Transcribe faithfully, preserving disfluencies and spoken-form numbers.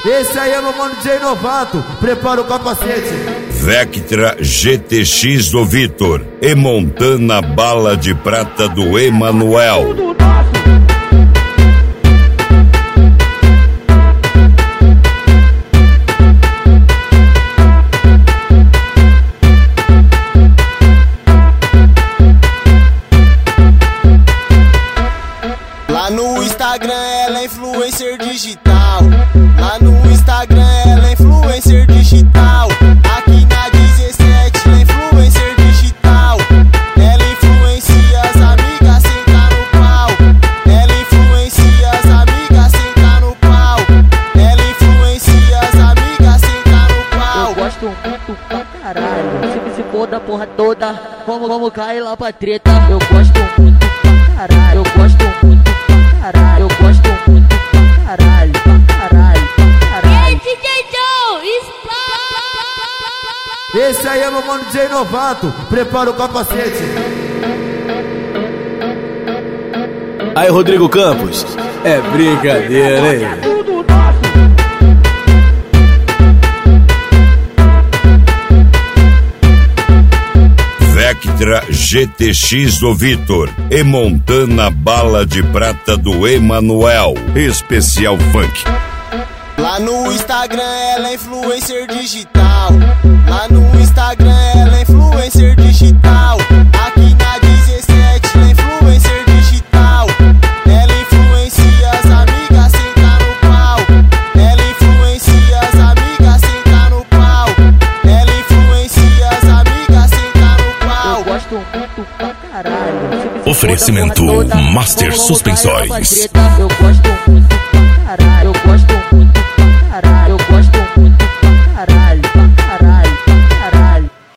Esse aí é meu mano D J Novato, prepara o capacete. Vectra G T X do Vitor e Montana Bala de Prata do Emanuel. Lá no Instagram ela é influencer digital. Lá no Instagram ela é influencer digital. Aqui na dezessete ela é influencer digital. Ela influencia as amigas, senta no pau. Ela influencia as amigas, senta no pau. Ela influencia as amigas, senta no pau. Eu gosto muito pra caralho. Se se for da porra toda, vamos, vamos cair lá pra treta. Eu gosto muito pra caralho. Eu gosto muito pra caralho. Eu gosto muito pra caralho. Pra caralho, pra caralho. D J Joe, explode! Esse aí é meu mano D J Novato, prepara o capacete. Aí, Rodrigo Campos, é brincadeira, hein? Vectra G T X do Vitor e Montana Bala de Prata do Emanuel. Especial Funk. Lá no Instagram ela é influencer digital. Lá no Instagram ela é influencer digital. Aqui na dezessete ela é influencer digital. Ela influencia as amigas, senta no pau. Ela influencia as amigas, senta no pau. Ela influencia as amigas, senta no pau. Eu gosto muito pra caralho. Se- se for da Oferecimento porra toda, Master vamos, vamos cair lá pra Suspensórios. treta. Eu gosto muito